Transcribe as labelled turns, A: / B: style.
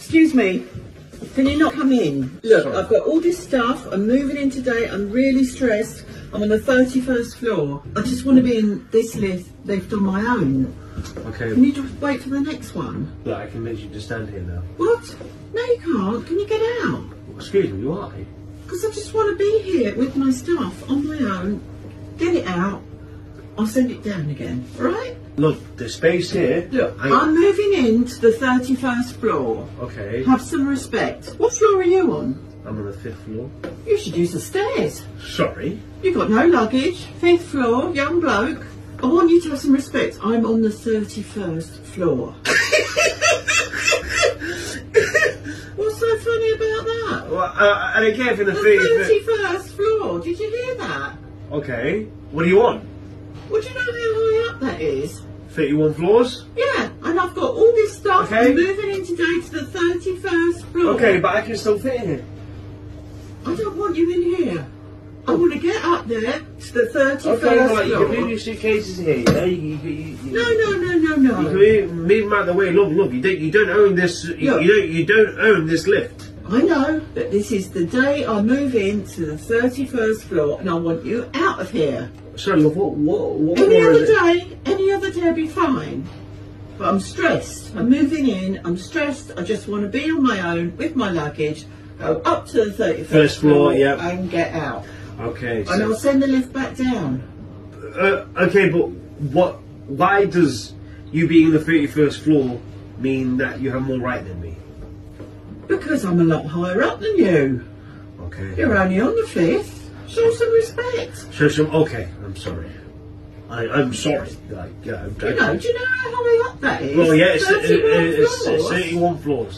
A: Excuse me. Can you not come in? Look,
B: Sorry.
A: I've got all this stuff. I'm moving in today. I'm really stressed. I'm on the 31st floor. I just want to be in this lift on my own.
B: Okay.
A: Can you just wait for the next one?
B: Look, I can literally just stand here now.
A: What? No, you can't. Can you get out?
B: Excuse me, why?
A: Because I just want to be here with my stuff on my own. Get it out. I'll send it down again. All right?
B: Look, the space here.
A: Look, I'm moving into the 31st floor.
B: Okay.
A: Have some respect. What floor are you on?
B: I'm on the 5th floor.
A: You should use the stairs.
B: Sorry.
A: You've got no luggage. 5th floor, young bloke. I want you to have some respect. I'm on the 31st floor. What's so funny about that?
B: Well, I don't care for the
A: The
B: 30th.
A: 31st floor. Did you hear that?
B: Okay. What do you want?
A: Well, do you know how high up that is?
B: 31 floors?
A: Yeah, and I've got all this stuff.
B: Okay.
A: I'm moving in today to the 31st floor.
B: Okay, but I can still fit in here.
A: I don't want you in here. I want to get up there to the 31st
B: Okay, right, you
A: floor.
B: can move your suitcases here. Yeah?
A: No.
B: You can move them out the way. Look. You don't own this. You don't own this lift.
A: I know, but this is the day I move in to the 31st floor, and I want you out of here.
B: Sorry, look, what
A: Any
B: more
A: other
B: is it?
A: day, I'll be fine. But I'm stressed. I'm moving in. I'm stressed. I just want to be on my own with my luggage. Go up to the 31st
B: First floor, yeah.
A: and get out.
B: Okay.
A: And I'll send the lift back down.
B: Okay, but why does you being the 31st floor mean that you have more right than me?
A: Because I'm a lot higher up than you.
B: Okay.
A: You're only on the 5th. Show some respect.
B: Okay, I'm sorry. I'm sorry. Like,
A: Do you know how high up that is?
B: Well, yeah, it's
A: 31 floors.
B: 31 floors.